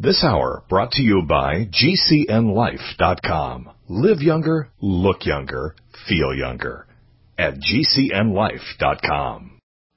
This hour brought to you by GCNLife.com. Live younger, look younger, feel younger at GCNLife.com.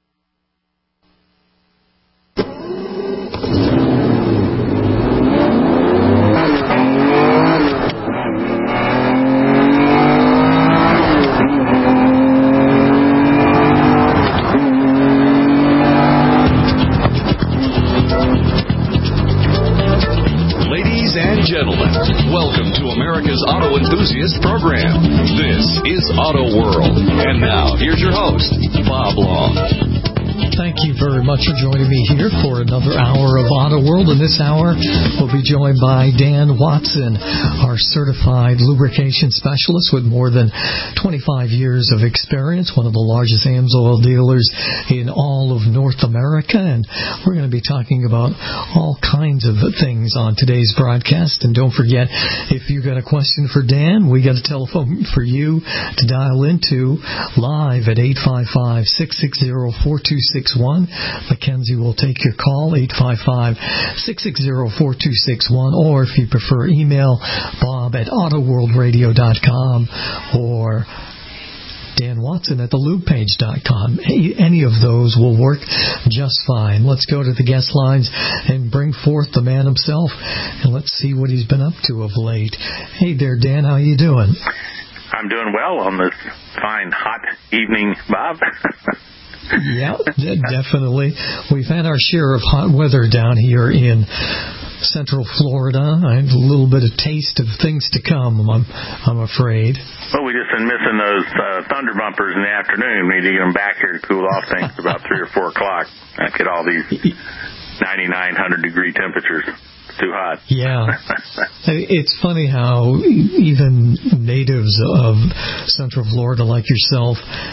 Gentlemen, welcome to America's Auto Enthusiast Program. This is Auto World. And now, here's your host, Bob Long. Thank you very much for joining me here for another hour of Auto World. In this hour, we'll be joined by Dan Watson, our certified lubrication specialist with more than 25 years of experience, one of the largest AMSOIL dealers in all of North America. And we're going to be talking about all kinds of things on today's broadcast. And don't forget, if you got a question for Dan, we got a telephone for you to dial into live at 855-660-4261. Mackenzie will take your call, 855-660-4261, or if you prefer, email Bob at autoworldradio.com or Dan Watson at thelubepage.com. Any of those will work just fine. Let's go to the guest lines and bring forth the man himself, and let's see what he's been up to of late. Hey there, Dan, how you doing? I'm doing well on this fine, hot evening, Bob. Yeah, definitely. We've had our share of hot weather down here in Central Florida. I have a little bit of taste of things to come, I'm afraid. Well, we just been missing those thunder bumpers in the afternoon. We need to get them back here to cool off things about 3 or 4 o'clock. I get all these 99-100-degree temperatures. It's too hot. Yeah. It's funny how even natives of Central Florida like yourself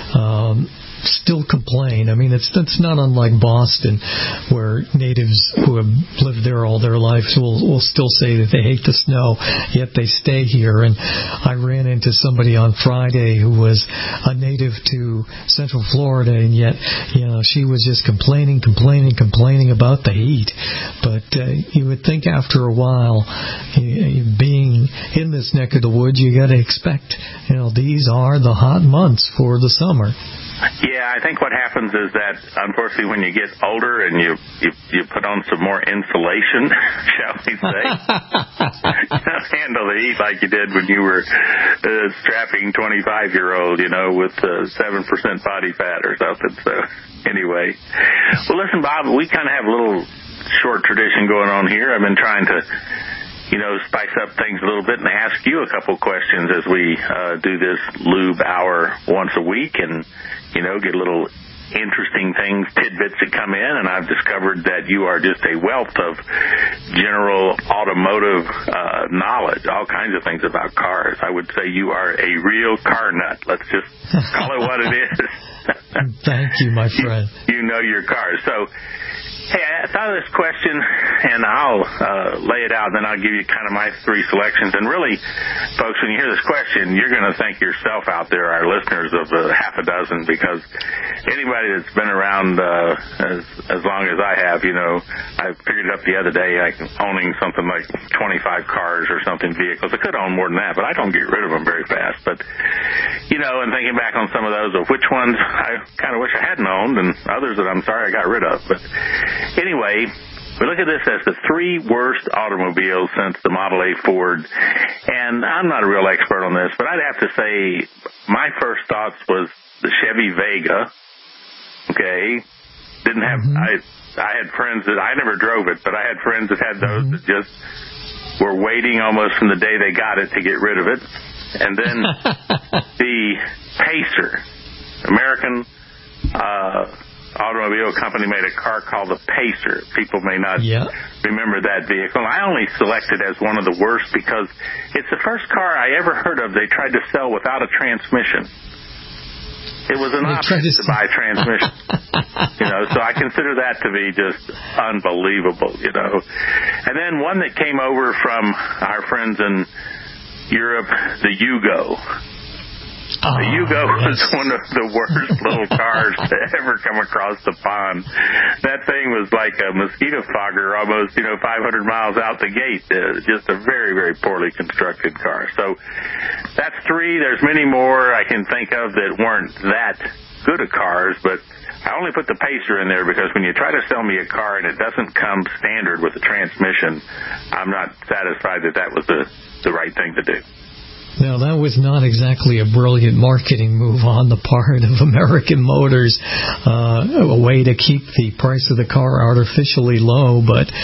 still complain. I mean, it's not unlike Boston, where natives who have lived there all their lives will still say that they hate the snow, yet they stay here. And I ran into somebody on Friday who was a native to Central Florida, and yet, she was just complaining about the heat. But you would think after a while, being in this neck of the woods, you got to expect, these are the hot months for the summer. Yeah, I think what happens is that, unfortunately, when you get older and you put on some more insulation, shall we say, handle the heat like you did when you were a strapping 25-year-old, with 7% body fat or something. So, anyway. Well, listen, Bob, we kind of have a little short tradition going on here. I've been trying to spice up things a little bit and ask you a couple questions as we do this lube hour once a week and, get a little interesting things, tidbits that come in. And I've discovered that you are just a wealth of general automotive knowledge, all kinds of things about cars. I would say you are a real car nut. Let's just call it what it is. Thank you, my friend. You know your cars. So, hey, I thought of this question, and I'll lay it out, and then I'll give you kind of my 3 selections. And really, folks, when you hear this question, you're going to thank yourself out there, our listeners of half a dozen, because anybody that's been around as long as I have, I figured it up the other day, like owning something like 25 cars or something, vehicles. I could own more than that, but I don't get rid of them very fast. But, and thinking back on some of those, of which ones I kind of wish I hadn't owned, and others that I'm sorry I got rid of. But anyway, we look at this as the 3 worst automobiles since the Model A Ford. And I'm not a real expert on this, but I'd have to say my first thoughts was the Chevy Vega. Okay. Didn't have, I had friends that, I never drove it, but I had friends that had those that just were waiting almost from the day they got it to get rid of it. And then the Pacer, American automobile company made a car called the Pacer. People may not remember that vehicle. I only selected as one of the worst because it's the first car I ever heard of they tried to sell without a transmission. It was an option to buy a transmission. So I consider that to be just unbelievable, And then one that came over from our friends in Europe, the Yugo. The Yugo was one of the worst little cars to ever come across the pond. That thing was like a mosquito fogger almost, 500 miles out the gate. Just a very, very poorly constructed car. So that's 3. There's many more I can think of that weren't that good of cars, but I only put the Pacer in there because when you try to sell me a car and it doesn't come standard with the transmission, I'm not satisfied that was the right thing to do. Now, that was not exactly a brilliant marketing move on the part of American Motors, a way to keep the price of the car artificially low. But,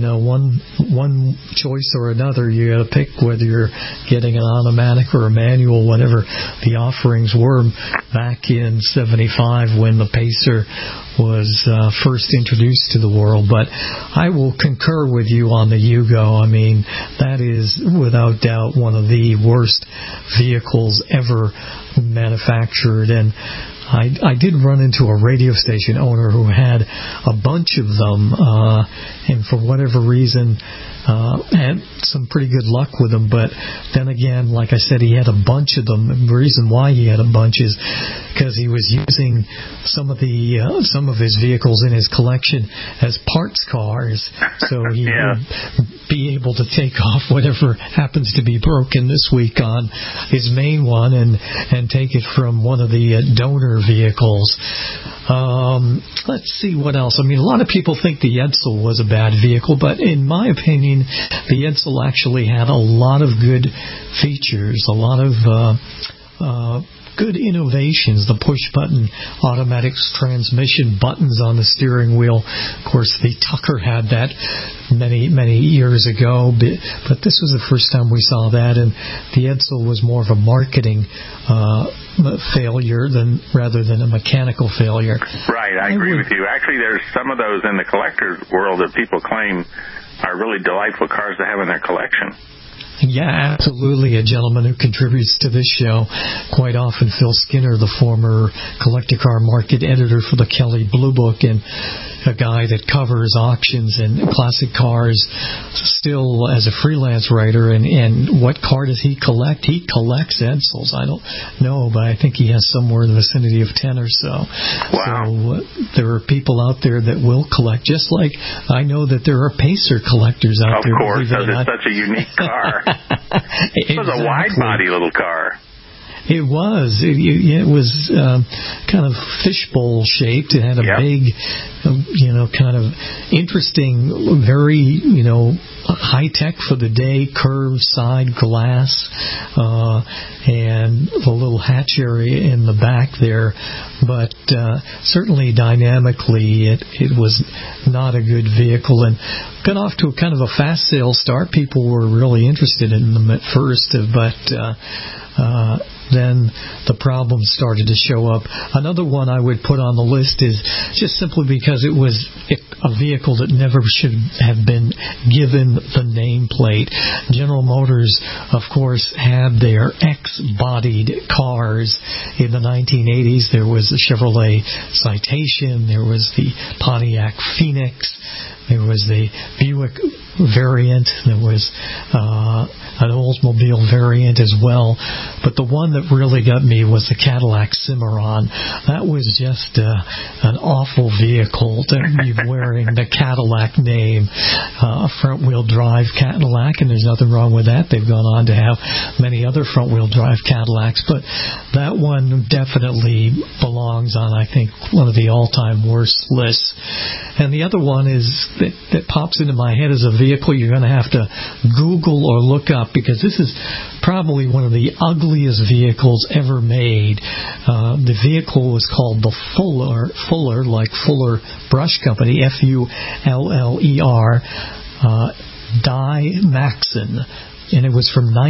one choice or another, you got to pick whether you're getting an automatic or a manual, whatever the offerings were back in 75 when the Pacer was first introduced to the world. But I will concur with you on the Yugo. I mean, that is without doubt one of the worst vehicles ever manufactured. And I did run into a radio station owner who had a bunch of them, and for whatever reason had some pretty good luck with them. But then again, like I said, he had a bunch of them. And the reason why he had a bunch is because he was using some of his vehicles in his collection as parts cars, so he would be able to take off whatever happens to be broken this week on his main one and take it from one of the donor vehicles. Let's see what else. I mean, a lot of people think the Edsel was a bad vehicle, but in my opinion, the Edsel actually had a lot of good features, a lot of good innovations. The push-button automatic transmission buttons on the steering wheel. Of course, the Tucker had that many years ago, but this was the first time we saw that, and the Edsel was more of a marketing failure rather than a mechanical failure. Right, I agree with you. Actually, there's some of those in the collector's world that people claim are really delightful cars to have in their collection. Yeah, absolutely. A gentleman who contributes to this show quite often, Phil Skinner, the former Collector Car Market editor for the Kelley Blue Book, and a guy that covers auctions and classic cars still as a freelance writer. And what car does he collect? He collects Edsels. I don't know, but I think he has somewhere in the vicinity of 10 or so. Wow. So there are people out there that will collect, just like I know that there are Pacer collectors out there. Of course, because it's such a unique car. It was a wide-body little car. It was. It was kind of fishbowl shaped. It had a big, kind of interesting, very, high tech for the day, curved side glass, and the little hatch area in the back there. But certainly dynamically, it was not a good vehicle, and got off to a kind of a fast sales start. People were really interested in them at first, but then the problems started to show up. Another one I would put on the list is just simply because it was a vehicle that never should have been given the nameplate. General Motors, of course, had their X-bodied cars in the 1980s. There was the Chevrolet Citation, there was the Pontiac Phoenix, there was the Buick variant, there was an Oldsmobile variant as well. But the one that really got me was the Cadillac Cimarron. That was just an awful vehicle to be wearing the Cadillac name, a front-wheel drive Cadillac, and there's nothing wrong with that. They've gone on to have many other front-wheel drive Cadillacs, but that one definitely belongs on, I think, one of the all-time worst lists. And the other one is that pops into my head as a vehicle you're going to have to Google or look up, because this is probably one of the ugliest vehicles ever made. The vehicle was called the Fuller, like Fuller Brush Company, Fuller, Dymaxon. And it was from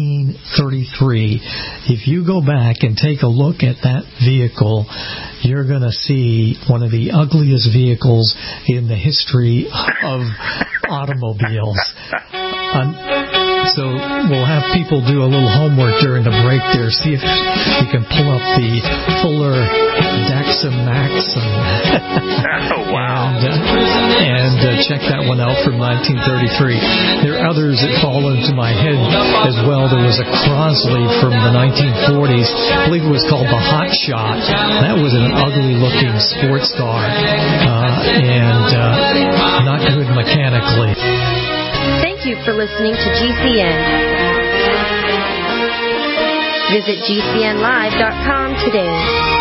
1933. If you go back and take a look at that vehicle, you're going to see one of the ugliest vehicles in the history of automobiles. So we'll have people do a little homework during the break there. See if you can pull up the Fuller Daxamaxon. Oh, wow. And check that one out from 1933. There are others that fall into my head as well. There was a Crosley from the 1940s. I believe it was called the Hot Shot. That was an ugly-looking sports car and not good mechanically. Thank you for listening to GCN. Visit GCNlive.com today.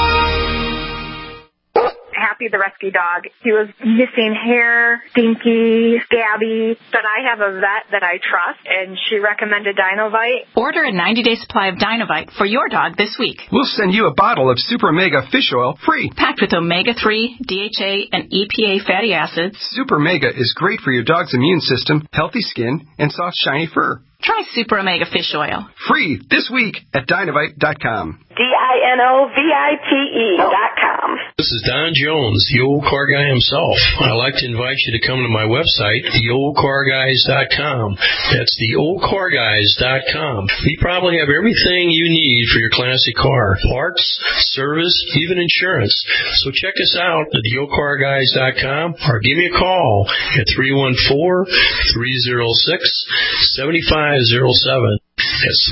Happy, the rescue dog. He was missing hair, stinky, scabby, but I have a vet that I trust, and she recommended Dinovite. Order a 90-day supply of Dinovite for your dog this week. We'll send you a bottle of Super Omega Fish Oil free. Packed with omega-3, DHA, and EPA fatty acids. Super Omega is great for your dog's immune system, healthy skin, and soft, shiny fur. Try Super Omega Fish Oil. Free this week at Dinovite.com. DINOVITE.com. This is Don Jones, the old car guy himself. I'd like to invite you to come to my website, theoldcarguys.com. That's theoldcarguys.com. We probably have everything you need for your classic car. Parts, service, even insurance. So check us out at theoldcarguys.com or give me a call at 314-306-7507. That's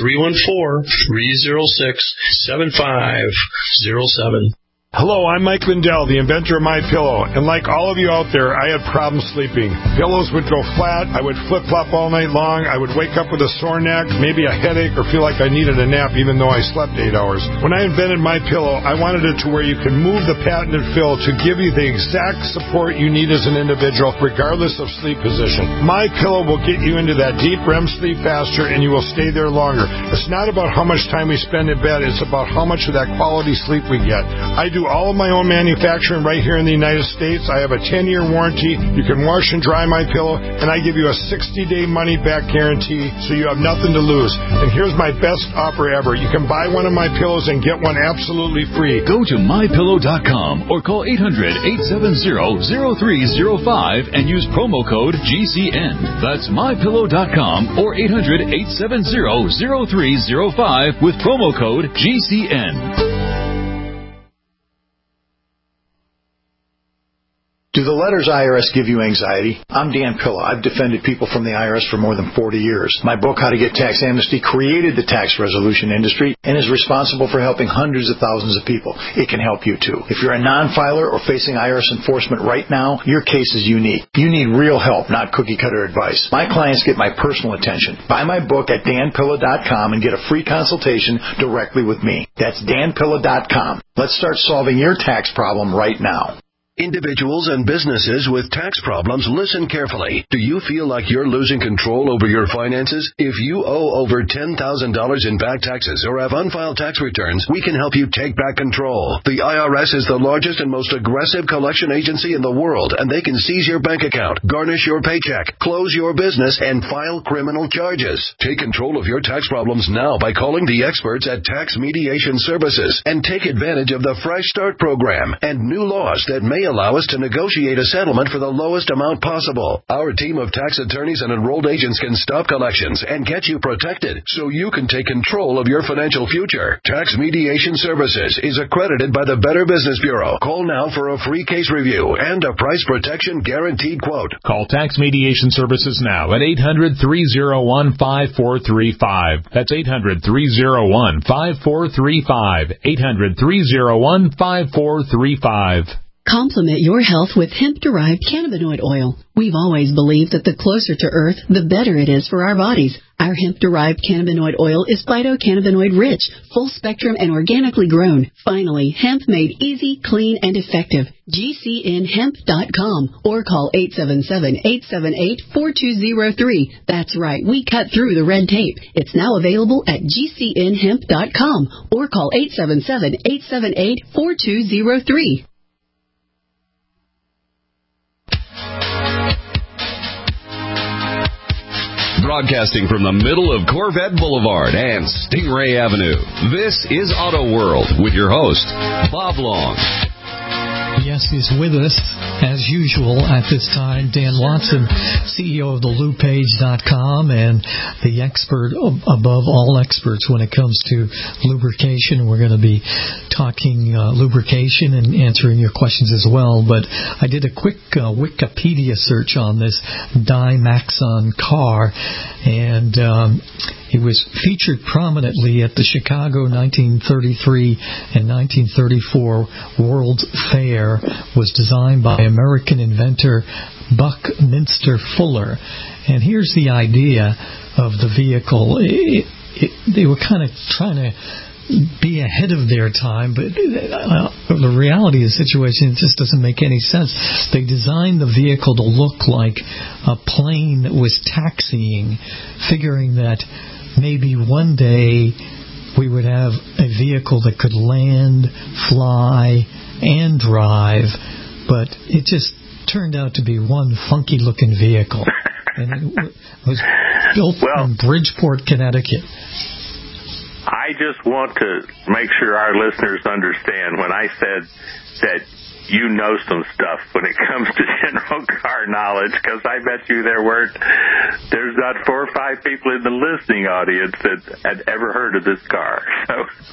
314-306-7507. Hello, I'm Mike Lindell, the inventor of MyPillow, and like all of you out there, I had problems sleeping. Pillows would go flat, I would flip-flop all night long, I would wake up with a sore neck, maybe a headache, or feel like I needed a nap even though I slept 8 hours. When I invented MyPillow, I wanted it to where you can move the patented fill to give you the exact support you need as an individual, regardless of sleep position. MyPillow will get you into that deep REM sleep faster, and you will stay there longer. It's not about how much time we spend in bed, it's about how much of that quality sleep we get. I do all of my own manufacturing right here in the United States. I have a 10-year warranty. You can wash and dry my pillow, and I give you a 60-day money-back guarantee, so you have nothing to lose. And here's my best offer ever. You can buy one of my pillows and get one absolutely free. Go to mypillow.com or call 800-870-0305 and use promo code GCN. That's mypillow.com or 800-870-0305 with promo code GCN. Do the letters IRS give you anxiety? I'm Dan Pilla. I've defended people from the IRS for more than 40 years. My book, How to Get Tax Amnesty, created the tax resolution industry and is responsible for helping hundreds of thousands of people. It can help you too. If you're a non-filer or facing IRS enforcement right now, your case is unique. You need real help, not cookie-cutter advice. My clients get my personal attention. Buy my book at danpilla.com and get a free consultation directly with me. That's danpilla.com. Let's start solving your tax problem right now. Individuals and businesses with tax problems, listen carefully. Do you feel like you're losing control over your finances? If you owe over $10,000 in back taxes or have unfiled tax returns, we can help you take back control. The IRS is the largest and most aggressive collection agency in the world, and they can seize your bank account, garnish your paycheck, close your business, and file criminal charges. Take control of your tax problems now by calling the experts at Tax Mediation Services and take advantage of the Fresh Start program and new laws that may allow us to negotiate a settlement for the lowest amount possible. Our team of tax attorneys and enrolled agents can stop collections and get you protected so you can take control of your financial future. Tax Mediation Services is accredited by the Better Business Bureau. Call now for a free case review and a price protection guaranteed quote. Call Tax Mediation Services now at 800-301-5435. That's 800-301-5435. 800-301-5435. Complement your health with hemp-derived cannabinoid oil. We've always believed that the closer to Earth, the better it is for our bodies. Our hemp-derived cannabinoid oil is phytocannabinoid rich, full-spectrum, and organically grown. Finally, hemp made easy, clean, and effective. GCNhemp.com or call 877-878-4203. That's right, we cut through the red tape. It's now available at GCNhemp.com or call 877-878-4203. Broadcasting from the middle of Corvette Boulevard and Stingray Avenue, this is Auto World with your host, Bob Long. Yes, he's with us. as usual, at this time, Dan Watson, CEO of the LubePage.com and the expert above all experts when it comes to lubrication. We're going to be talking lubrication and answering your questions as well. But I did a quick Wikipedia search on this Dymaxon car, and it was featured prominently at the Chicago 1933 and 1934 World's Fair. Was designed by American inventor Buckminster Fuller. And here's the idea of the vehicle. They were kind of trying to be ahead of their time, but the reality of the situation just doesn't make any sense. They designed the vehicle to look like a plane that was taxiing, figuring that maybe one day we would have a vehicle that could land, fly, and drive, but it just turned out to be one funky-looking vehicle. And it was built in Bridgeport, Connecticut. I just want to make sure our listeners understand when I said that you know some stuff when it comes to general car knowledge, because I bet you there's not 4 or 5 people in the listening audience that had ever heard of this car. So,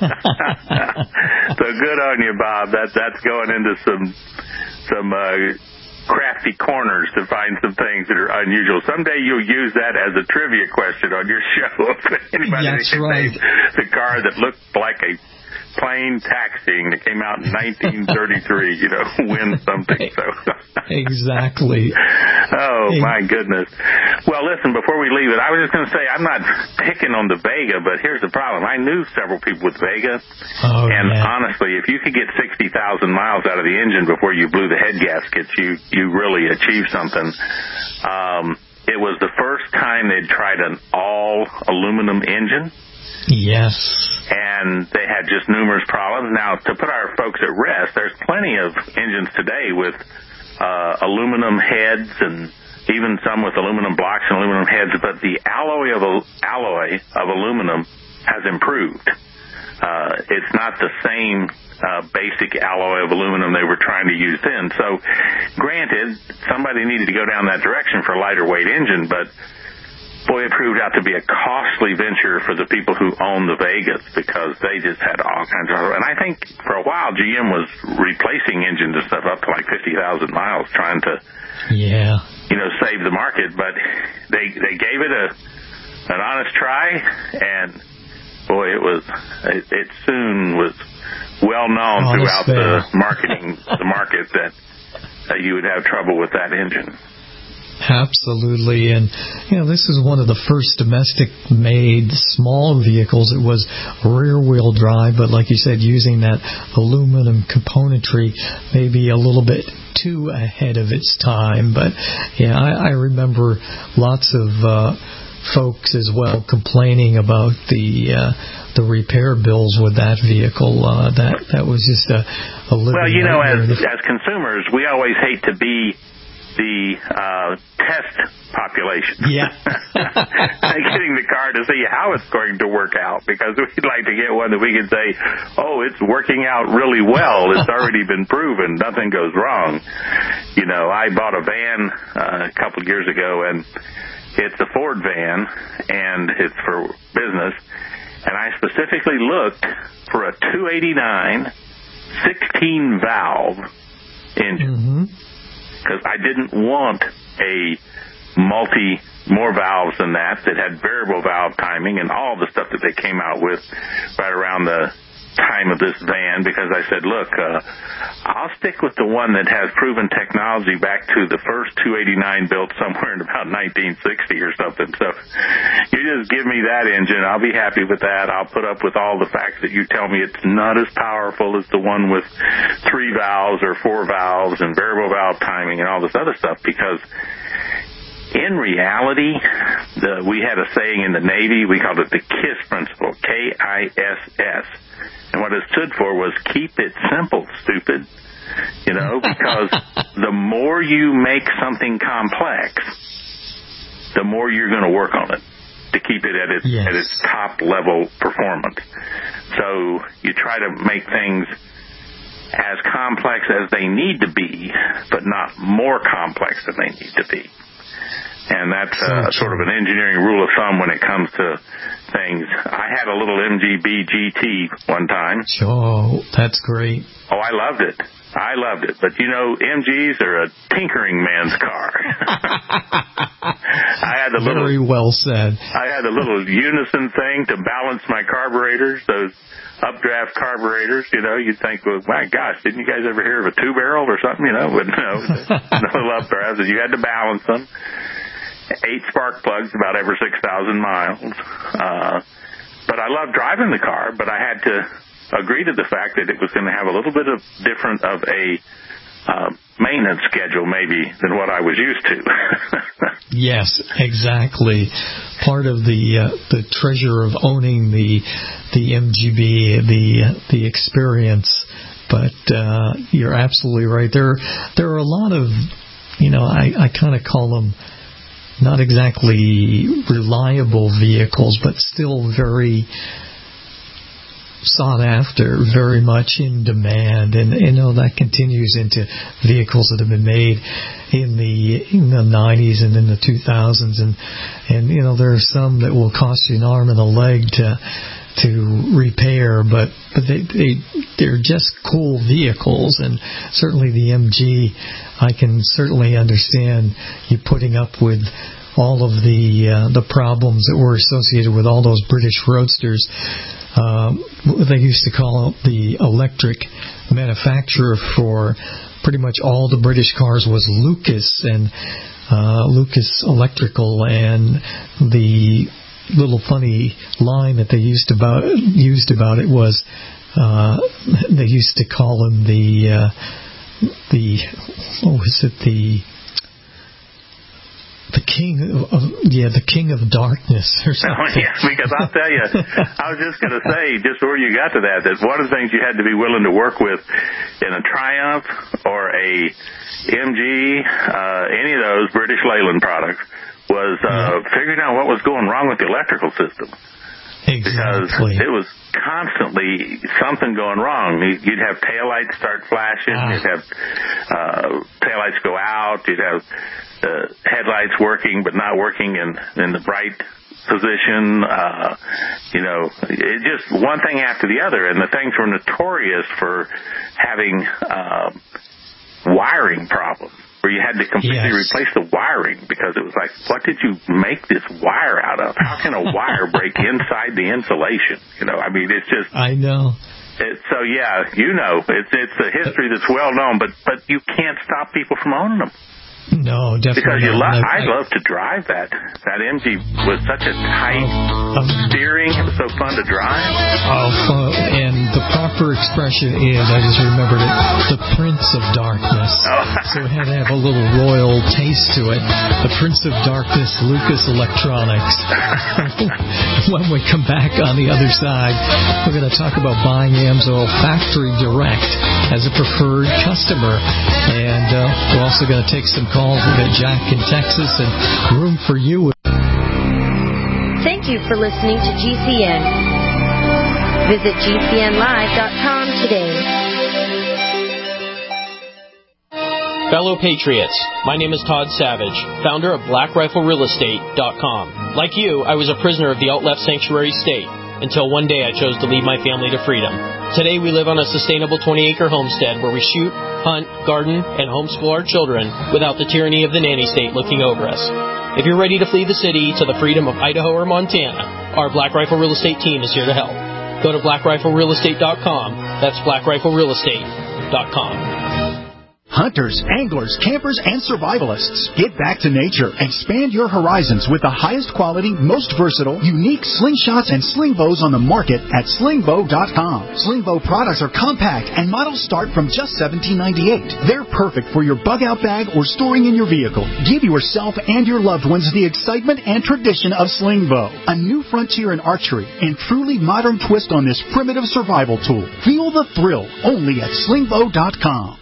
so good on you, Bob. That's going into some crafty corners to find some things that are unusual. Someday you'll use that as a trivia question on your show. If anybody can name the car that looked like a plane taxiing that came out in 1933, win something. So exactly. Oh, my goodness. Well, listen, before we leave it, I was just going to say, I'm not picking on the Vega, but here's the problem. I knew several people with Vega, and honestly, if you could get 60,000 miles out of the engine before you blew the head gaskets, you really achieved something. It was the first time they'd tried an all-aluminum engine. Yes. And they had just numerous problems. Now, to put our folks at rest, there's plenty of engines today with aluminum heads and even some with aluminum blocks and aluminum heads, but the alloy of aluminum has improved. It's not the same basic alloy of aluminum they were trying to use then. So, granted, somebody needed to go down that direction for a lighter weight engine, but boy, it proved out to be a costly venture for the people who own the Vegas because they just had all kinds of... And I think for a while GM was replacing engines and stuff up to like 50,000 miles trying to, save the market. But they gave it an honest try, and boy, it soon was well known throughout the market that you would have trouble with that engine. Absolutely, and this is one of the first domestic-made small vehicles. It was rear-wheel drive, but like you said, using that aluminum componentry, maybe a little bit too ahead of its time. But I remember lots of folks as well complaining about the repair bills with that vehicle. That was just a living nightmare. As consumers, we always hate to be the test population. Yeah. Getting the car to see how it's going to work out, because we'd like to get one that we can say, oh, it's working out really well. It's already been proven. Nothing goes wrong. I bought a van a couple of years ago, and it's a Ford van, and it's for business. And I specifically looked for a 289 16-valve engine. Mm-hmm. Because I didn't want a more valves than that had variable valve timing and all the stuff that they came out with right around the time of this van, because I said, look, I'll stick with the one that has proven technology back to the first 289 built somewhere in about 1960 or something. So you just give me that engine. I'll be happy with that. I'll put up with all the facts that you tell me it's not as powerful as the one with 3 valves or 4 valves and variable valve timing and all this other stuff, because in reality, we had a saying in the Navy, we called it the KISS principle, K-I-S-S. And what it stood for was keep it simple, stupid. Because the more you make something complex, the more you're going to work on it to keep it at its top level performance. So you try to make things as complex as they need to be, but not more complex than they need to be. And that's sort of an engineering rule of thumb when it comes to things. I had a little MGB GT one time. Oh, that's great. Oh, I loved it. But, you know, MGs are a tinkering man's car. Very well said. I had a little unison thing to balance my carburetors, those updraft carburetors. You know, you'd think, well, my gosh, didn't you guys ever hear of a two-barrel or something? You know, but no, no updrafts. You had to balance them. 8 spark plugs about every 6,000 miles. But I loved driving the car, but I had to agree to the fact that it was going to have a little bit of different of a maintenance schedule maybe than what I was used to. Yes, exactly. Part of the treasure of owning the MGB, the experience. But you're absolutely right. There are a lot of, you know, I kind of call them not exactly reliable vehicles, but still very sought after, very much in demand, and you know that continues into vehicles that have been made in the 90s and in the 2000s, and you know there are some that will cost you an arm and a leg to repair, but they're just cool vehicles. And certainly the MG, I can certainly understand you putting up with all of the problems that were associated with all those British roadsters. They used to call it the electric manufacturer for pretty much all the British cars was Lucas, and Lucas Electrical, and the little funny line that they used about it was they used to call him the what was it, the king of darkness or something. Oh, yeah, because I'll tell you, I was just going to say, just before you got to that one of the things you had to be willing to work with in a Triumph or a MG, any of those British Leyland products, was figuring out what was going wrong with the electrical system. Exactly. Because it was constantly something going wrong. You'd have taillights start flashing. You'd have taillights go out. You'd have headlights working but not working in the bright position. You know, it just one thing after the other. And the things were notorious for having wiring problems, where you had to completely replace the wiring, because it was like, what did you make this wire out of? How can a wire break inside the insulation? You know, I mean, it's just... I know. So, yeah, you know, it's a history that's well known, but you can't stop people from owning them. No, definitely because I love to drive that MG with such a tight steering. It was so fun to drive. Oh, and the proper expression is, I just remembered it, the Prince of Darkness. So it had to have a little royal taste to it. The Prince of Darkness, Lucas Electronics. When we come back on the other side, we're going to talk about buying AMSOIL factory direct as a preferred customer. And we're also going to take some calls. We've got Jack in Texas and room for you. Thank you for listening to GCN. Visit GCNlive.com today. Fellow Patriots, my name is Todd Savage, founder of BlackRifleRealEstate.com. Like you, I was a prisoner of the alt-left sanctuary state, until one day I chose to lead my family to freedom. Today we live on a sustainable 20-acre homestead where we shoot, hunt, garden, and homeschool our children without the tyranny of the nanny state looking over us. If you're ready to flee the city to the freedom of Idaho or Montana, our Black Rifle Real Estate team is here to help. Go to BlackRifleRealEstate.com. That's BlackRifleRealEstate.com. Hunters, anglers, campers, and survivalists, get back to nature. Expand your horizons with the highest quality, most versatile, unique slingshots and sling bows on the market at slingbow.com. Slingbow products are compact and models start from just $17.98. They're perfect for your bug-out bag or storing in your vehicle. Give yourself and your loved ones the excitement and tradition of Slingbow, a new frontier in archery and truly modern twist on this primitive survival tool. Feel the thrill only at slingbow.com.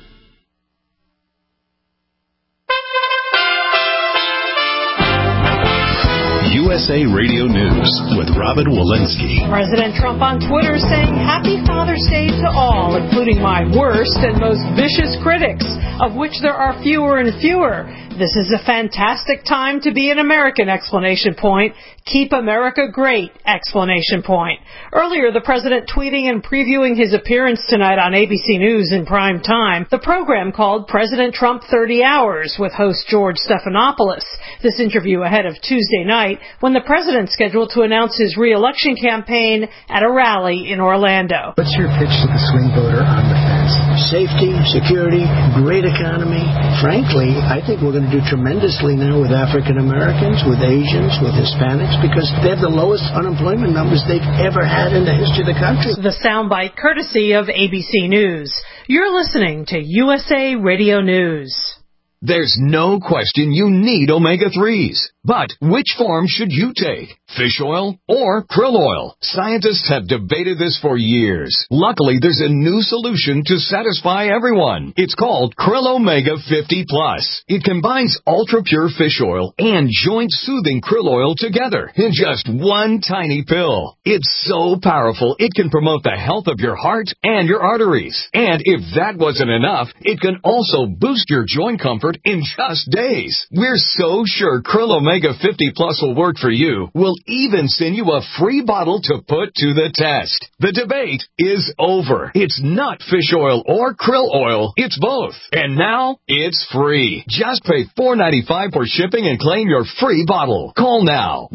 USA Radio News with Robin Walensky. President Trump on Twitter saying Happy Father's Day to all, including my worst and most vicious critics, of which there are fewer and fewer. This is a fantastic time to be an American! Exclamation point. Keep America great! Exclamation point. Earlier, the president tweeting and previewing his appearance tonight on ABC News in prime time, the program called President Trump 30 Hours with host George Stephanopoulos. This interview ahead of Tuesday night when the president's scheduled to announce his re-election campaign at a rally in Orlando. What's your pitch to the swing voter on the fence? Safety, security, great economy. Frankly, I think we're going to do tremendously now with African Americans, with Asians, with Hispanics, because they have the lowest unemployment numbers they've ever had in the history of the country. The soundbite courtesy of ABC News. You're listening to USA Radio News. There's no question you need omega-3s. But which form should you take? Fish oil or krill oil? Scientists have debated this for years. Luckily, there's a new solution to satisfy everyone. It's called Krill Omega 50 Plus. It combines ultra-pure fish oil and joint-soothing krill oil together in just one tiny pill. It's so powerful, it can promote the health of your heart and your arteries. And if that wasn't enough, it can also boost your joint comfort in just days. We're so sure Krill Omega 50 Plus will work for you. We'll even send you a free bottle to put to the test. The debate is over. It's not fish oil or krill oil. It's both. And now it's free. Just pay $4.95 for shipping and claim your free bottle. Call now.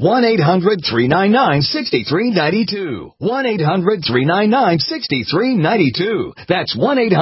1-800-399-6392. 1-800-399-6392. That's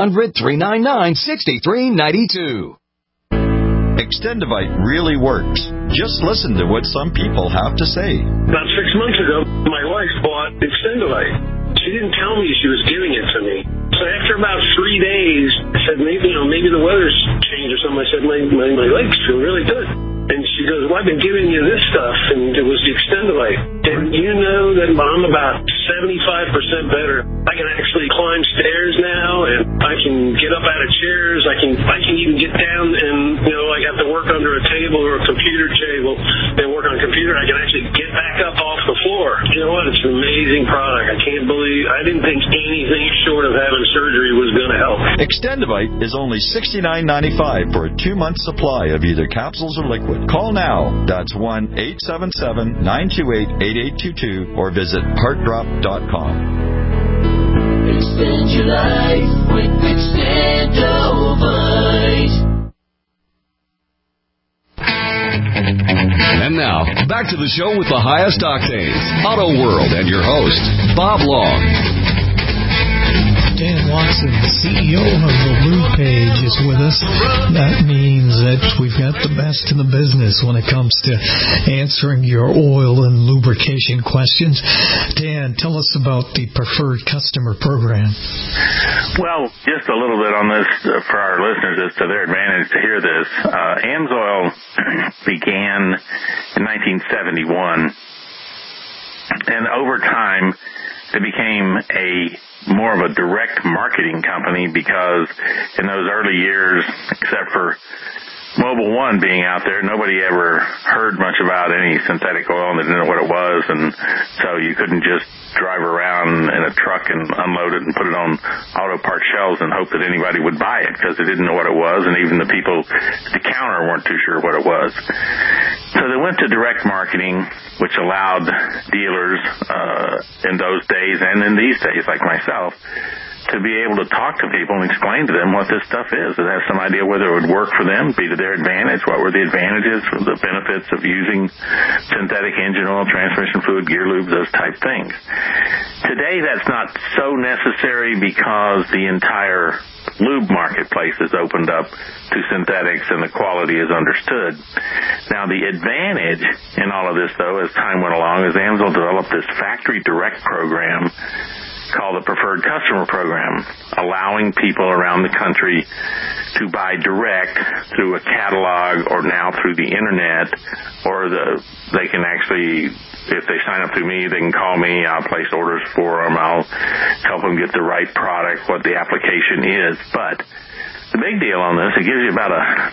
1-800-399-6392. Extendivite really works. Just listen to what some people have to say. About 6 months ago, my wife bought Extendivite. She didn't tell me she was giving it to me. So after about 3 days, I said, maybe the weather's changed or something. I said, my legs feel really good. And she goes, well, I've been giving you this stuff, and it was the Extendivite. And you know that I'm about 75% better. I can actually climb stairs now, and I can get up out of chairs. I can even get down and, I have to work under a table or a computer table and work on a computer. I can actually get back up off the floor. You know what? It's an amazing product. I didn't think anything short of having surgery was going to help. Extendivite is only $69.95 for a 2-month supply of either capsules or liquid. Call now. That's 1-877-928-8822 or visit heartdrop.com. Extend your life with Extendovite. And now, back to the show with the highest octanes, Auto World, and your host, Bob Long. Dan Watson, the CEO of the Lube Page, is with us. That means that we've got the best in the business when it comes to answering your oil and lubrication questions. Dan, tell us about the Preferred Customer Program. Well, just a little bit on this for our listeners as to their advantage to hear this. AMSOIL began in 1971, and over time it became more of a direct marketing company, because in those early years, except for Mobil 1 being out there, nobody ever heard much about any synthetic oil, and they didn't know what it was, and so you couldn't just drive around in a truck and unload it and put it on auto parts shelves and hope that anybody would buy it, because they didn't know what it was, and even the people at the counter weren't too sure what it was. So they went to direct marketing, which allowed dealers in those days and in these days, like myself, to be able to talk to people and explain to them what this stuff is, and have some idea whether it would work for them, be to their advantage, what were the advantages, the benefits of using synthetic engine oil, transmission fluid, gear lubes, those type things. Today, that's not so necessary, because the entire lube marketplace is opened up to synthetics and the quality is understood. Now, the advantage in all of this, though, as time went along, is AMSOIL developed this factory direct program called the Preferred Customer Program, allowing people around the country to buy direct through a catalog or now through the internet, or they can actually, if they sign up through me, they can call me, I'll place orders for them, I'll help them get the right product, what the application is. But The big deal on this, it gives you about a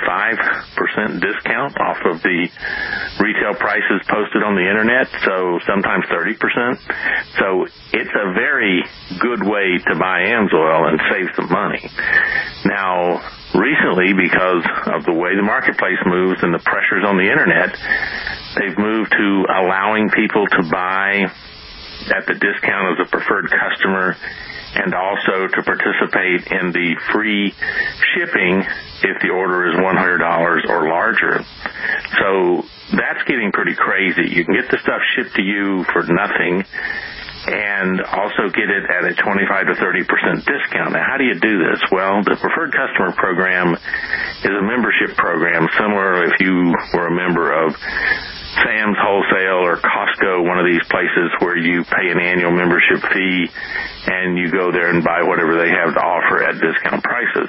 25% discount off of the retail prices posted on the internet, so sometimes 30%. So it's a very good way to buy AMSOIL and save some money. Now, recently, because of the way the marketplace moves and the pressures on the internet, they've moved to allowing people to buy at the discount as a preferred customer, and also to participate in the free shipping if the order is $100 or larger. So that's getting pretty crazy. You can get the stuff shipped to you for nothing and also get it at a 25 to 30% discount. Now, how do you do this? Well, the Preferred Customer Program is a membership program, similar if you were a member of Sam's Wholesale or Costco, one of these places where you pay an annual membership fee and you go there and buy whatever they have to offer at discount prices.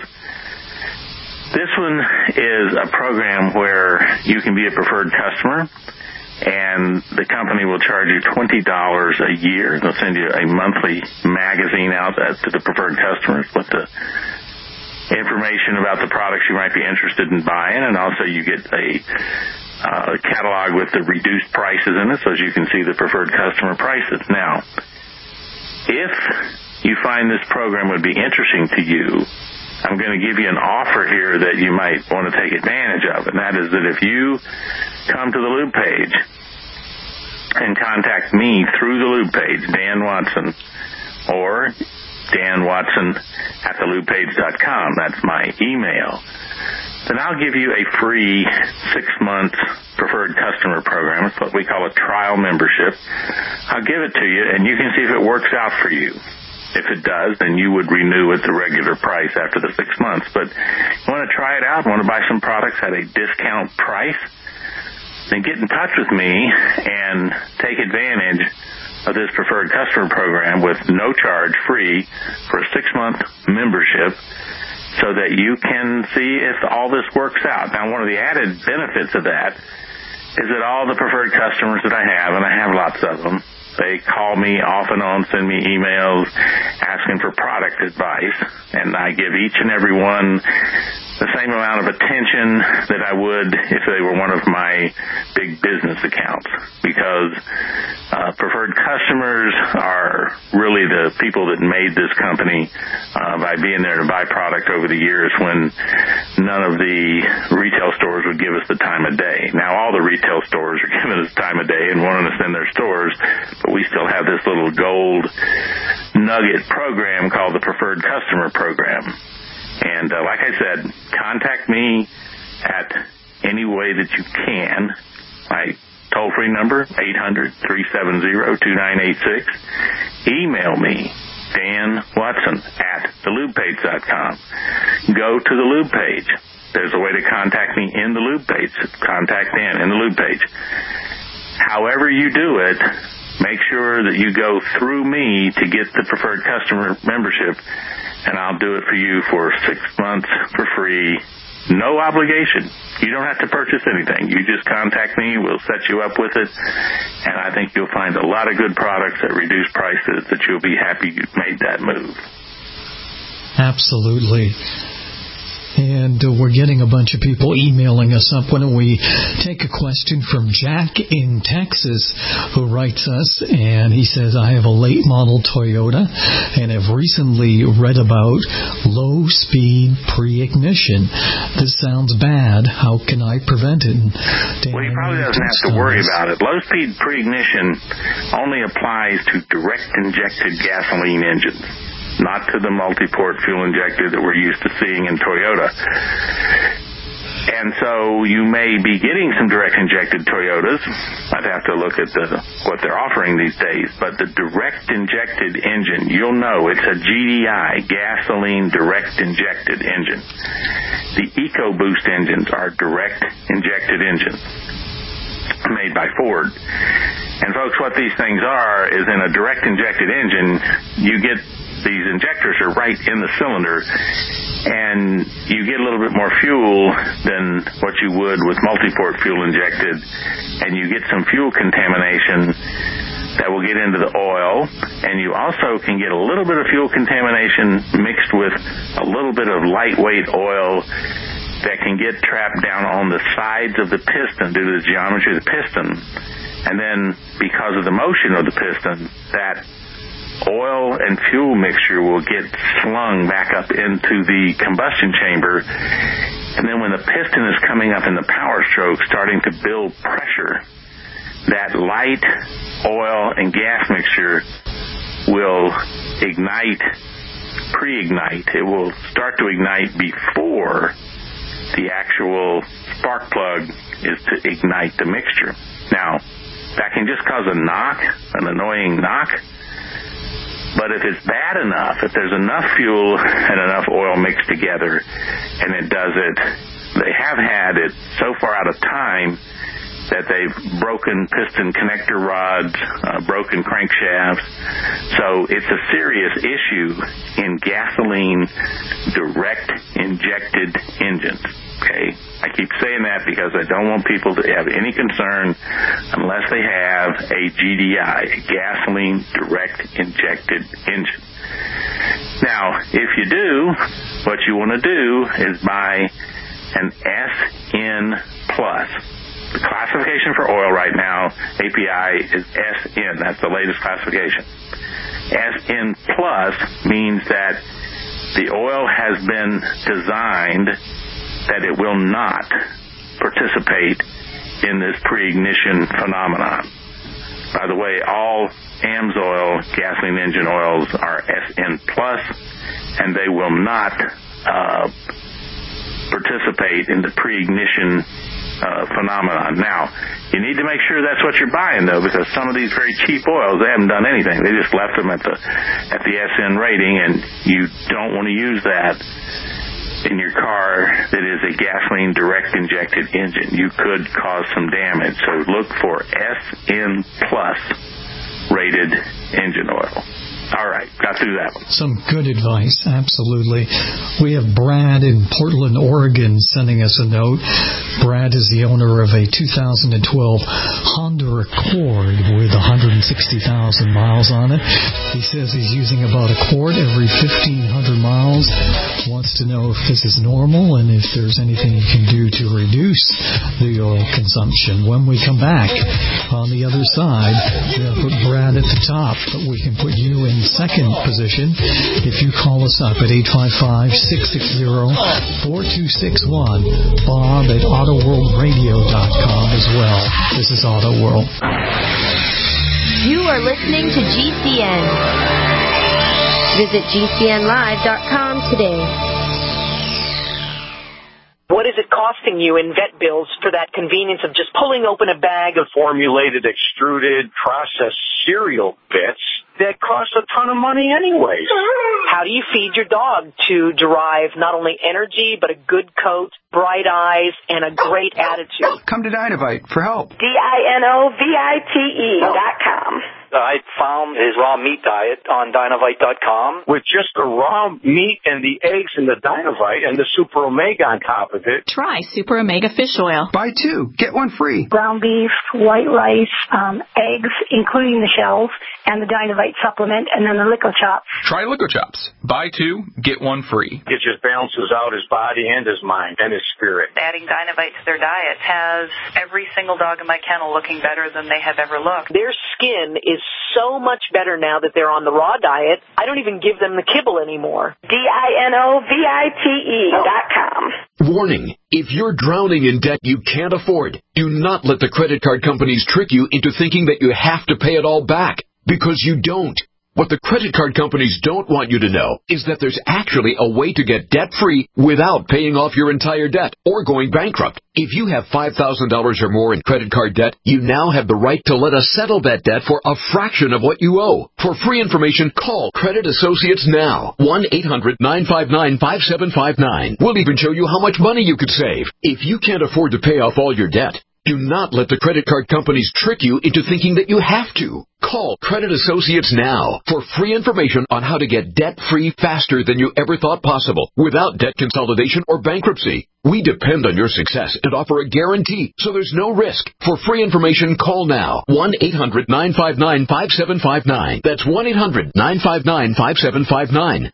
This one is a program where you can be a preferred customer, and the company will charge you $20 a year. They'll send you a monthly magazine out to the preferred customers with the information about the products you might be interested in buying, and also you get a catalog with the reduced prices in it so as you can see the preferred customer prices. Now, if you find this program would be interesting to you, I'm going to give you an offer here that you might want to take advantage of, and that is that if you come to the Lube page and contact me through the Lube page, Dan Watson, or Dan Watson at thelubepage.com, that's my email, then I'll give you a free 6-month preferred customer program. It's what we call a trial membership. I'll give it to you, and you can see if it works out for you. If it does, then you would renew at the regular price after the 6 months. But you want to try it out, want to buy some products at a discount price, then get in touch with me and take advantage of this preferred customer program with no charge, free, for a 6-month membership, so that you can see if all this works out. Now, one of the added benefits of that is that all the preferred customers that I have, and I have lots of them, they call me off and on, send me emails asking for product advice, and I give each and every one the same amount of attention that I would if they were one of my big business accounts, because preferred customers are really the people that made this company by being there to buy product over the years when none of the retail stores would give us the time of day. Now all the retail stores are giving us time of day and wanting us in their stores, but we still have this little gold nugget program called the Preferred Customer Program. And like I said, contact me at any way that you can. My toll-free number, 800-370-2986. Email me, Dan Watson at thelubepage.com. Go to the Lube page. There's a way to contact me in the Lube page. Contact Dan in the Lube page. However you do it, make sure that you go through me to get the preferred customer membership, and I'll do it for you for 6 months for free. No obligation. You don't have to purchase anything. You just contact me. We'll set you up with it. And I think you'll find a lot of good products at reduced prices that you'll be happy you made that move. Absolutely. And we're getting a bunch of people emailing us up. Why don't we take a question from Jack in Texas, who writes us, and he says, I have a late model Toyota and have recently read about low-speed pre-ignition. This sounds bad. How can I prevent it? Well, he probably doesn't have to worry about it. Low-speed pre-ignition only applies to direct-injected gasoline engines, not to the multi-port fuel injector that we're used to seeing in Toyota. And so you may be getting some direct-injected Toyotas. I'd have to look at what they're offering these days. But the direct-injected engine, you'll know it's a GDI, gasoline direct-injected engine. The EcoBoost engines are direct-injected engines made by Ford. And folks, what these things are is in a direct-injected engine, you get these injectors are right in the cylinder, and you get a little bit more fuel than what you would with multi-port fuel injected, and you get some fuel contamination that will will get into the oil, and you also can get a little bit of fuel contamination mixed with a little bit of lightweight oil that can get trapped down on the sides of the piston due to the geometry of the piston. And then because of the motion of the piston, that oil and fuel mixture will get slung back up into the combustion chamber. And then when the piston is coming up in the power stroke, starting to build pressure, that light oil and gas mixture will pre-ignite. It will start to ignite before the actual spark plug is to ignite the mixture. Now, that can just cause a knock, an annoying knock. But if it's bad enough, if there's enough fuel and enough oil mixed together, and it does it, they have had it so far out of time that they've broken piston connector rods, broken crankshafts. So it's a serious issue in gasoline direct injected engines. Okay, I keep saying that because I don't want people to have any concern unless they have a GDI, a gasoline direct injected engine. Now, if you do, what you want to do is buy an SN Plus. The classification for oil right now, API, is SN. That's the latest classification. SN Plus means that the oil has been designed that it will not participate in this pre-ignition phenomenon. By the way, all AMSOIL gasoline engine oils are SN Plus, and they will not participate in the pre-ignition phenomenon. Now, you need to make sure that's what you're buying, though, because some of these very cheap oils, they haven't done anything. They just left them at the SN rating, and you don't want to use that in your car that is a gasoline direct injected engine. You could cause some damage. So look for SN Plus rated engine oil. All right, got through that one. Some good advice, absolutely. We have Brad in Portland, Oregon, sending us a note. Brad is the owner of a 2012 Honda Accord with 160,000 miles on it. He says he's using about a quart every 1,500 miles. Wants to know if this is normal and if there's anything you can do to reduce the oil consumption. When we come back, on the other side, we're going to put Brad at the top, but we can put you in second position if you call us up at 855-660-4261. Bob at AutoWorldRadio.com as well. This is Auto World. You are listening to GCN. Visit GCNlive.com today. What is it costing you in vet bills for that convenience of just pulling open a bag of formulated, extruded, processed cereal bits that cost a ton of money anyways? How do you feed your dog to derive not only energy, but a good coat, bright eyes, and a great attitude? Come to Dynovite for help. DINOVITE.com. I found his raw meat diet on Dynovite.com. With just the raw meat and the eggs and the Dynovite and the Super Omega on top of it. Try Super Omega Fish Oil. Buy 2, get 1 free. Ground beef, white rice, eggs, including the shells, and the Dynovite supplement, and then the Lico Chops. Try Lico Chops. Buy 2, get 1 free. It just balances out his body and his mind and his spirit. Adding Dynovite to their diet has every single dog in my kennel looking better than they have ever looked. Their skin is so much better now that they're on the raw diet. I don't even give them the kibble anymore. DINOVITE.com. Warning, if you're drowning in debt you can't afford, do not let the credit card companies trick you into thinking that you have to pay it all back, because you don't. What the credit card companies don't want you to know is that there's actually a way to get debt-free without paying off your entire debt or going bankrupt. If you have $5,000 or more in credit card debt, you now have the right to let us settle that debt for a fraction of what you owe. For free information, call Credit Associates now. 1-800-959-5759. We'll even show you how much money you could save. If you can't afford to pay off all your debt, do not let the credit card companies trick you into thinking that you have to. Call Credit Associates now for free information on how to get debt-free faster than you ever thought possible without debt consolidation or bankruptcy. We depend on your success and offer a guarantee, so there's no risk. For free information, call now. 1-800-959-5759. That's 1-800-959-5759.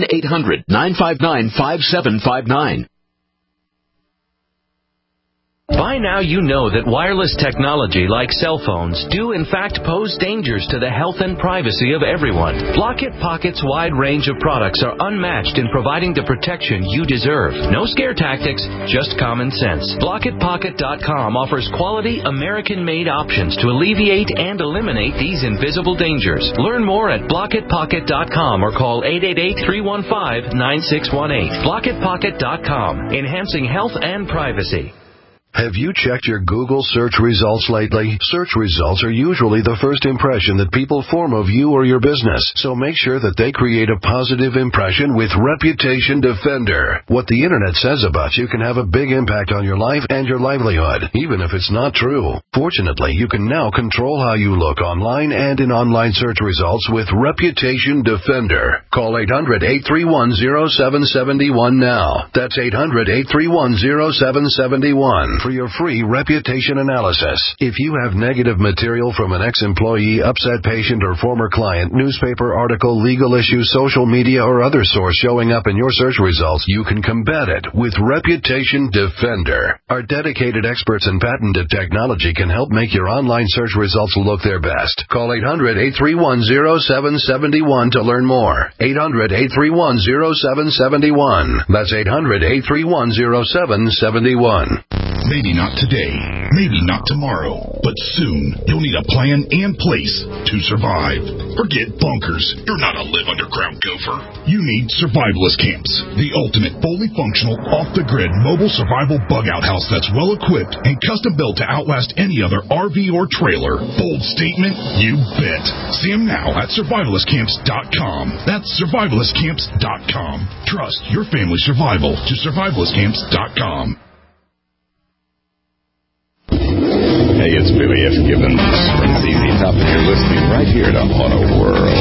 1-800-959-5759. By now you know that wireless technology like cell phones do in fact pose dangers to the health and privacy of everyone. Blockit Pocket's wide range of products are unmatched in providing the protection you deserve. No scare tactics, just common sense. BlockitPocket.com offers quality American-made options to alleviate and eliminate these invisible dangers. Learn more at BlockitPocket.com or call 888-315-9618. BlockitPocket.com, enhancing health and privacy. Have you checked your Google search results lately? Search results are usually the first impression that people form of you or your business, so make sure that they create a positive impression with Reputation Defender. What the Internet says about you can have a big impact on your life and your livelihood, even if it's not true. Fortunately, you can now control how you look online and in online search results with Reputation Defender. Call 800-831-0771 now. That's 800-831-0771. For your free reputation analysis. If you have negative material from an ex-employee, upset patient, or former client, newspaper article, legal issue, social media, or other source showing up in your search results, you can combat it with Reputation Defender. Our dedicated experts in patented technology can help make your online search results look their best. Call 800-831-0771 to learn more. 800-831-0771. That's 800-831-0771. Maybe not today, maybe not tomorrow, but soon you'll need a plan and place to survive. Forget bunkers. You're not a live underground gopher. You need Survivalist Camps, the ultimate fully functional, off-the-grid mobile survival bug-out house that's well-equipped and custom-built to outlast any other RV or trailer. Bold statement? You bet. See them now at survivalistcamps.com. That's survivalistcamps.com. Trust your family's survival to survivalistcamps.com. Hey, it's Billy F. Gibbons from ZZ Top, and you're listening right here to Auto World.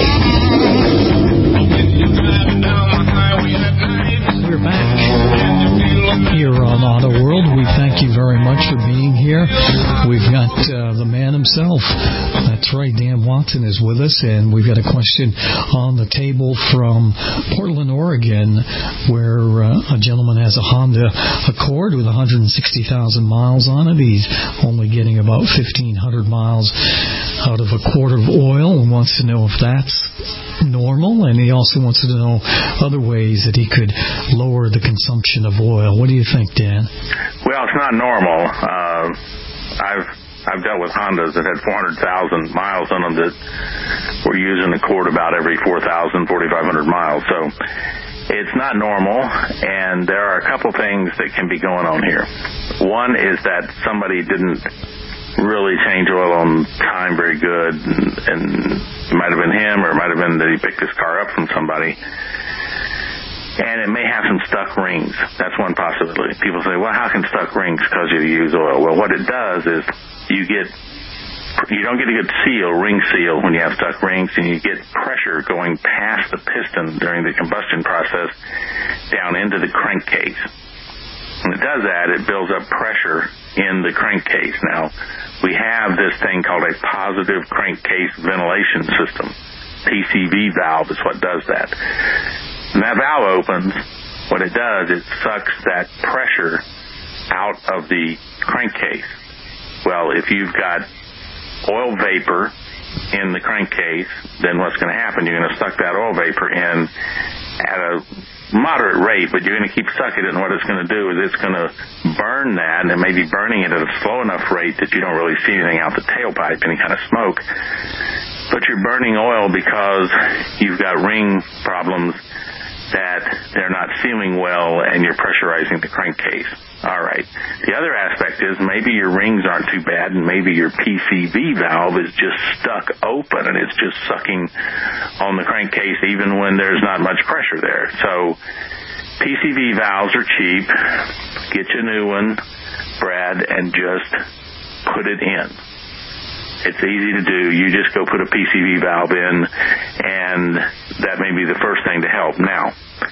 We're back here on Auto World. We thank you very much for being here. We've got the man himself. That's right, Dan Watson is with us, and we've got a question on the table from Portland, Oregon, where a gentleman has a Honda Accord with 160,000 miles on it. He's only getting about 1,500 miles out of a quart of oil and wants to know if that's normal, and he also wants to know other ways that he could lower the consumption of oil. What do you think, Dan? Well, it's not normal. I've dealt with Hondas that had 400,000 miles on them that were using the cord about every 4,000, 4,500 miles. So it's not normal, and there are a couple things that can be going on here. One is that somebody didn't really change oil on time very good, and it might have been him, or it might have been that he picked his car up from somebody. And it may have some stuck rings. That's one possibility. People say, well, how can stuck rings cause you to use oil? Well, what it does is you don't get a good ring seal when you have stuck rings, and you get pressure going past the piston during the combustion process down into the crankcase. When it does that, it builds up pressure in the crankcase. Now, we have this thing called a positive crankcase ventilation system. PCV valve is what does that. When that valve opens, what it does, it sucks that pressure out of the crankcase. Well, if you've got oil vapor in the crankcase, then what's going to happen? You're going to suck that oil vapor in at a moderate rate, but you're going to keep sucking it, and what it's going to do is it's going to burn that, and it may be burning it at a slow enough rate that you don't really see anything out the tailpipe, any kind of smoke. But you're burning oil because you've got ring problems that they're not sealing well, and you're pressurizing the crankcase. All right. The other aspect is maybe your rings aren't too bad, and maybe your PCV valve is just stuck open, and it's just sucking on the crankcase even when there's not much pressure there. So PCV valves are cheap. Get you a new one, Brad, and just put it in. It's easy to do. You just go put a PCV valve in, and that may be the first thing to help. Now,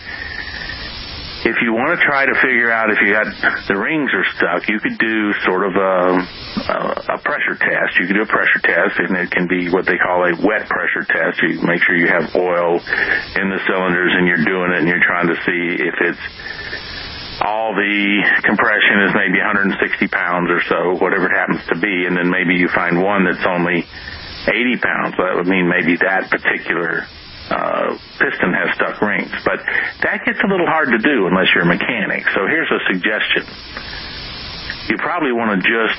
if you want to try to figure out if you got the rings are stuck, you could do sort of a pressure test. You could do a pressure test, and it can be what they call a wet pressure test. You make sure you have oil in the cylinders, and you're doing it, and you're trying to see if it's all the compression is maybe 160 pounds or so, whatever it happens to be, and then maybe you find one that's only 80 pounds. So that would mean maybe that particular piston has stuck rings. But that gets a little hard to do unless you're a mechanic. So here's a suggestion. You probably want to just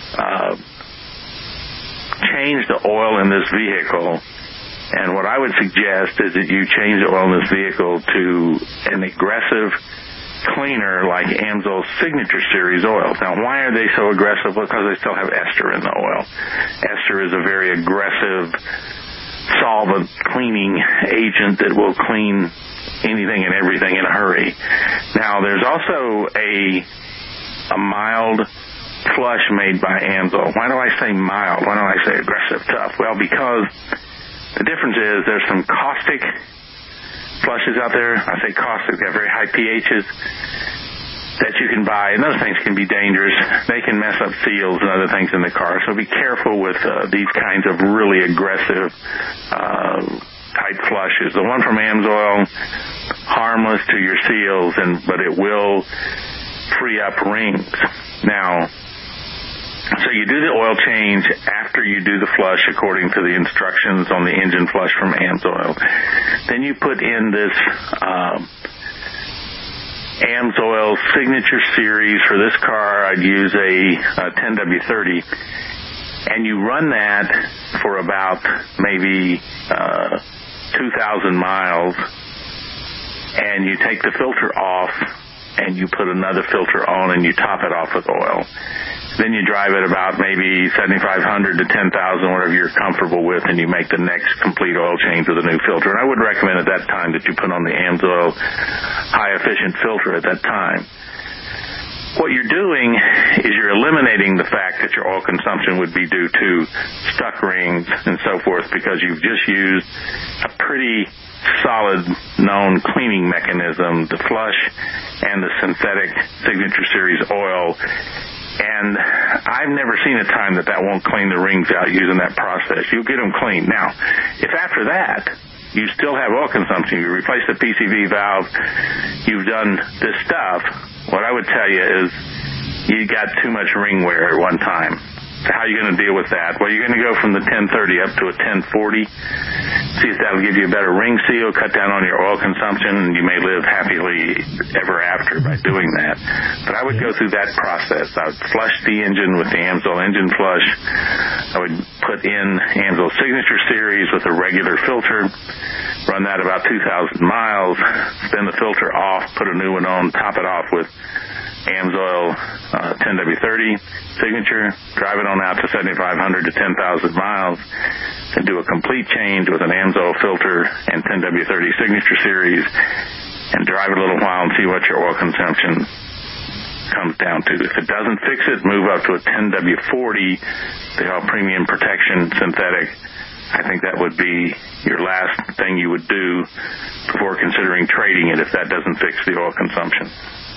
change the oil in this vehicle. And what I would suggest is that you change the oil in this vehicle to an aggressive cleaner like Amsoil's Signature Series oil. Now, why are they so aggressive? Because they still have ester in the oil. Ester is a very aggressive solvent cleaning agent that will clean anything and everything in a hurry. Now, there's also a mild flush made by Amsoil. Why do I say mild? Why don't I say aggressive, tough? Well, because the difference is there's some caustic flushes out there. I say caustic, they have very high pHs that you can buy, and those things can be dangerous. They can mess up seals and other things in the car, so be careful with these kinds of really aggressive type flushes. The one from Amsoil, harmless to your seals, but it will free up rings. Now, so you do the oil change after you do the flush according to the instructions on the engine flush from Amsoil. Then you put in this Amsoil Signature Series. For this car, I'd use a 10W30, and you run that for about maybe 2,000 miles, and you take the filter off, and you put another filter on, and you top it off with oil. Then you drive it about maybe 7,500 to 10,000, whatever you're comfortable with, and you make the next complete oil change with a new filter. And I would recommend at that time that you put on the Amsoil high-efficient filter at that time. What you're doing is you're eliminating the fact that your oil consumption would be due to stuck rings and so forth, because you've just used a pretty solid known cleaning mechanism, the flush and the synthetic Signature Series oil. And I've never seen a time that won't clean the rings out using that process. You'll get them clean. Now, if after that you still have oil consumption, you replace the PCV valve, you've done this stuff, what I would tell you is you got too much ring wear at one time. So how are you going to deal with that? Well, you're going to go from the 1030 up to a 1040. See if that'll give you a better ring seal, cut down on your oil consumption, and you may live happily ever after by doing that. But I would go through that process. I would flush the engine with the Amsoil engine flush. I would put in Amsoil Signature Series with a regular filter, run that about 2,000 miles, spin the filter off, put a new one on, top it off with Amsoil 10W30 Signature, drive it on out to 7,500 to 10,000 miles, and do a complete change with an Amsoil filter and 10W30 Signature Series, and drive it a little while and see what your oil consumption comes down to. If it doesn't fix it, move up to a 10W40, they call premium protection synthetic. I think that would be your last thing you would do before considering trading it if that doesn't fix the oil consumption.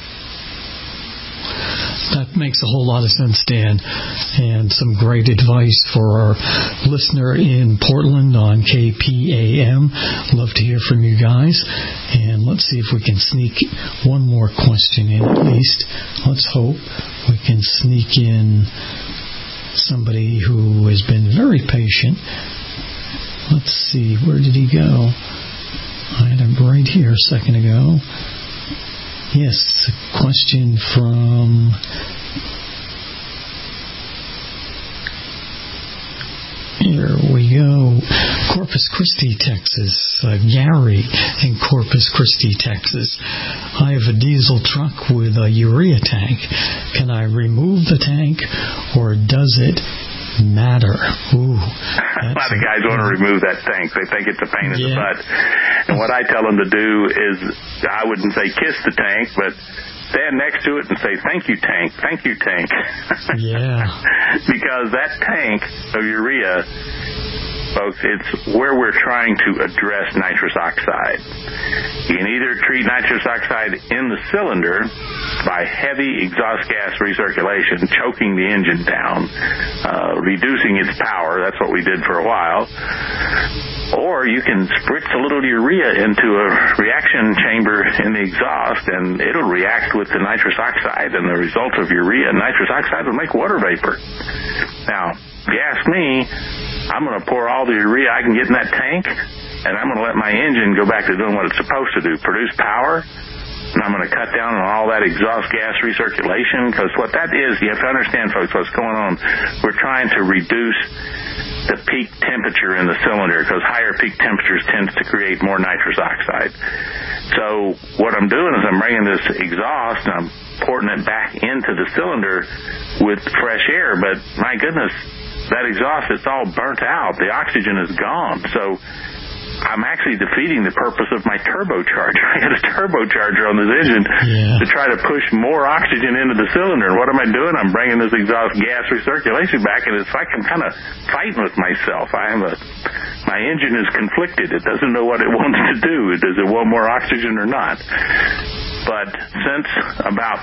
That makes a whole lot of sense, Dan, and some great advice for our listener in Portland on KPAM. Love to hear from you guys, and let's see if we can sneak one more question in at least. Let's hope we can sneak in somebody who has been very patient. Let's see, where did he go? I had him right here a second ago. Yes, a question from here we go. Corpus Christi, Texas. Gary in Corpus Christi, Texas. I have a diesel truck with a urea tank. Can I remove the tank, or does it matter? Ooh, a lot of guys want to remove that tank. They think it's a pain in the butt. And what I tell them to do is, I wouldn't say kiss the tank, but stand next to it and say, thank you, tank. Thank you, tank. Yeah. Because that tank of urea, folks, it's where we're trying to address nitrous oxide. You can either treat nitrous oxide in the cylinder by heavy exhaust gas recirculation, choking the engine down, reducing its power. That's what we did for a while. Or you can spritz a little urea into a reaction chamber in the exhaust, and it'll react with the nitrous oxide, and the result of urea and nitrous oxide will make water vapor. Now, if you ask me, I'm going to pour all the urea I can get in that tank, and I'm going to let my engine go back to doing what it's supposed to do, produce power, and I'm going to cut down on all that exhaust gas recirculation, because what that is, you have to understand, folks, what's going on. We're trying to reduce the peak temperature in the cylinder, because higher peak temperatures tends to create more nitrous oxide. So what I'm doing is I'm bringing this exhaust and I'm porting it back into the cylinder with fresh air, but my goodness, that exhaust, it's all burnt out. The oxygen is gone. So I'm actually defeating the purpose of my turbocharger. I got a turbocharger on this engine to try to push more oxygen into the cylinder. And what am I doing? I'm bringing this exhaust gas recirculation back, and it's like I'm kind of fighting with myself. My engine is conflicted. It doesn't know what it wants to do. Does it want more oxygen or not? But since about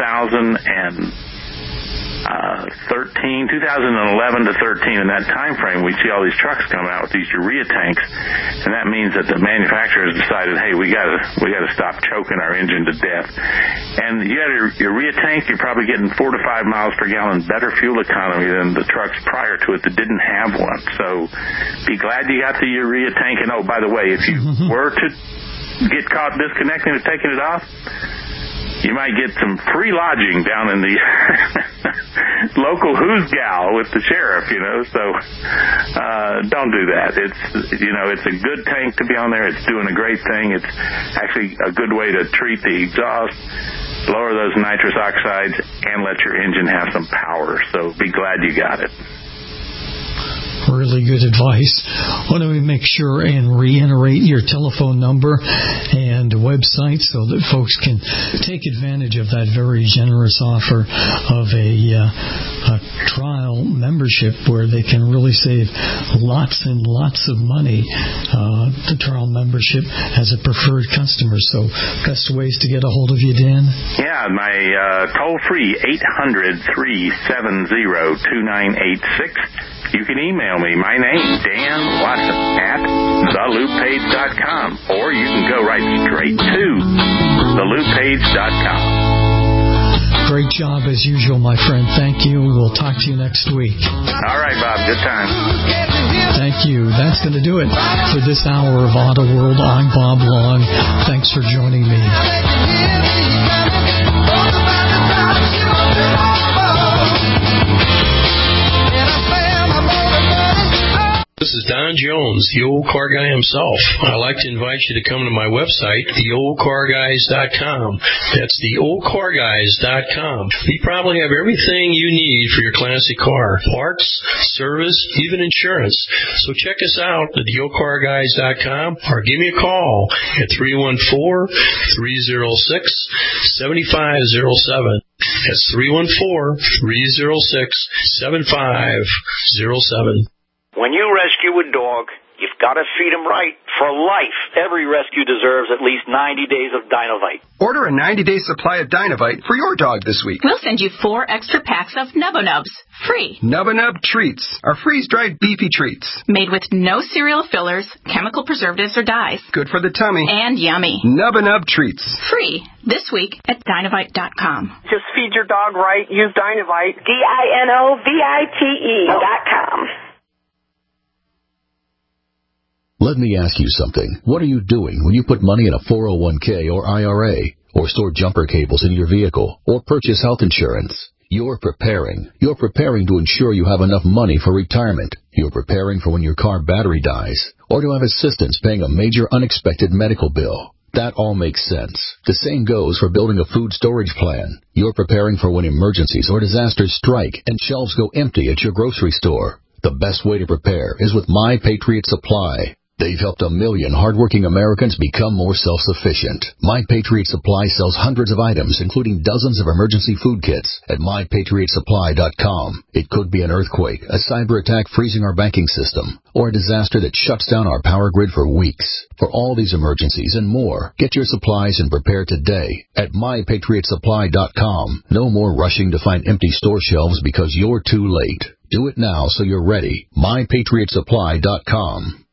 2011 to 13, in that time frame, we see all these trucks coming out with these urea tanks, and that means that the manufacturers decided, hey, we gotta stop choking our engine to death. And you got a urea tank, you're probably getting 4 to 5 miles per gallon better fuel economy than the trucks prior to it that didn't have one. So be glad you got the urea tank. And oh, by the way, if you were to get caught disconnecting or taking it off, you might get some free lodging down in the local who's gal with the sheriff, so don't do that. It's a good tank to be on there. It's doing a great thing. It's actually a good way to treat the exhaust, lower those nitrous oxides, and let your engine have some power. So be glad you got it. Really good advice. Why don't we make sure and reiterate your telephone number and website so that folks can take advantage of that very generous offer of a trial membership where they can really save lots and lots of money. The trial membership as a preferred customer. So best ways to get a hold of you, Dan? Yeah, my toll-free 800-370-2986. You can email me. My name, Dan Watson, at theloopage.com. Or you can go right straight to theloopage.com. Great job as usual, my friend. Thank you. We'll talk to you next week. All right, Bob. Good time. Thank you. That's going to do it for this hour of Auto World. I'm Bob Long. Thanks for joining me. This is Don Jones, the old car guy himself. I'd like to invite you to come to my website, theoldcarguys.com. That's theoldcarguys.com. We probably have everything you need for your classic car. Parts, service, even insurance. So check us out at theoldcarguys.com or give me a call at 314-306-7507. That's 314-306-7507. When you rescue a dog, you've got to feed him right for life. Every rescue deserves at least 90 days of Dinovite. Order a 90-day supply of Dinovite for your dog this week. We'll send you 4 extra packs of Nubba Nubs, free. Nubba Nub Treats are freeze-dried beefy treats. Made with no cereal fillers, chemical preservatives, or dyes. Good for the tummy. And yummy. Nubba Nub Treats. Free this week at Dinovite.com. Just feed your dog right. Use Dinovite. DINOVITE.com. Let me ask you something. What are you doing when you put money in a 401k or IRA, or store jumper cables in your vehicle, or purchase health insurance? You're preparing. You're preparing to ensure you have enough money for retirement. You're preparing for when your car battery dies, or to have assistance paying a major unexpected medical bill. That all makes sense. The same goes for building a food storage plan. You're preparing for when emergencies or disasters strike and shelves go empty at your grocery store. The best way to prepare is with My Patriot Supply. They've helped 1 million hardworking Americans become more self-sufficient. My Patriot Supply sells hundreds of items, including dozens of emergency food kits at MyPatriotSupply.com. It could be an earthquake, a cyber attack freezing our banking system, or a disaster that shuts down our power grid for weeks. For all these emergencies and more, get your supplies and prepare today at MyPatriotSupply.com. No more rushing to find empty store shelves because you're too late. Do it now so you're ready. MyPatriotSupply.com.